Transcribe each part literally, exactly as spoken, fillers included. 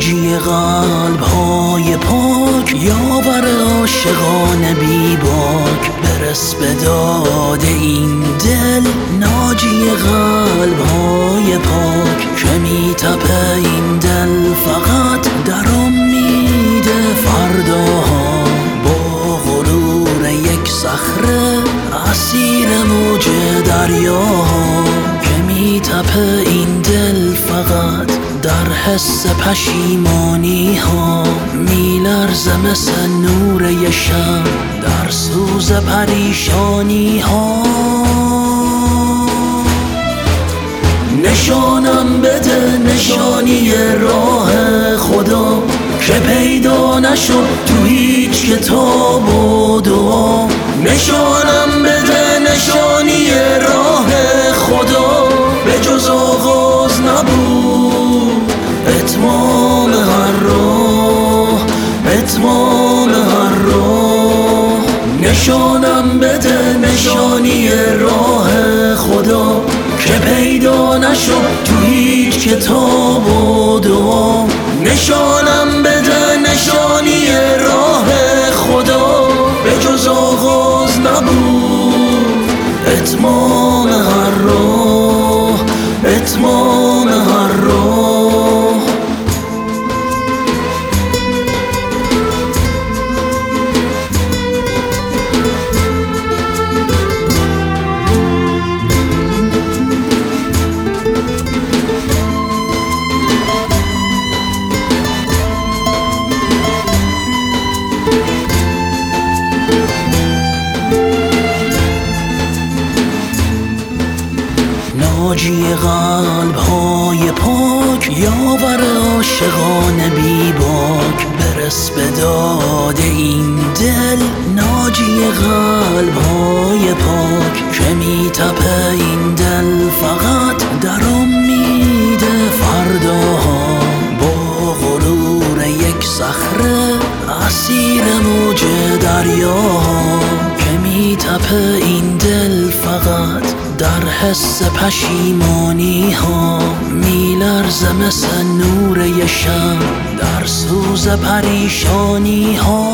ناجی قلب های پاک، یاور عاشقان بی باک، برس به داد این دل. ناجی قلب های پاک که می تپه این دل فقط در امید فرداها، با غرور یک صخره اسیر موج دریاها، که می تپه این دل فقط در حس پشیمانی ها، می لرزه مثل نور ی شب در سوز پریشانی ها. نشانم بده نشانی راه خدا، که پیدا نشد تو هیچ کتاب و دعا. نشانم بده نشانی راه خدا، به جز آغاز نبود اتمام هر راه، اتمام هر راه. نشانم بده نشانی راه خدا، که پیدا نشد تو هیچ کتاب و دعا. نشانم بده نشانی راه خدا، به جز آغاز نبود اتمام هر راه، اتمام هر راه. ناجی قلب های پاک، یاور عاشقان بی باک، برس به داد این دل. ناجی قلب های پاک که می تپه این دل فقط در امید فرداها، با غرور یک صخره اسیر موج دریاها، که می تپه این دل فقط در حس پشیمانی ها، می لرزه مثل نور ی شب در سوز پریشانی ها.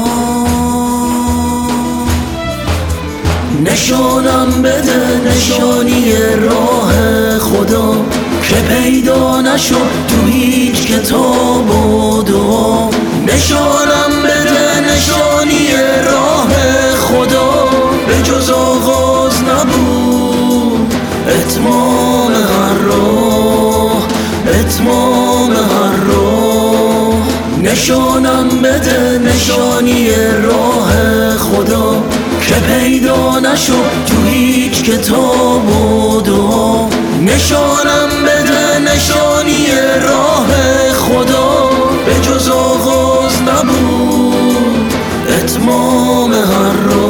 نشانم بده نشانی راه خدا، که پیدا نشد تو هیچ کتاب و دعا. نشانم بده نشانی راه خدا، به جز آغاز نبود اتمام هر راه، اتمام هر راه. نشانم بده نشانی راه خدا، که پیدا نشد تو هیچ کتاب و دعا. نشانم بده نشانی راه خدا، به جز آغاز نبود اتمام هر راه.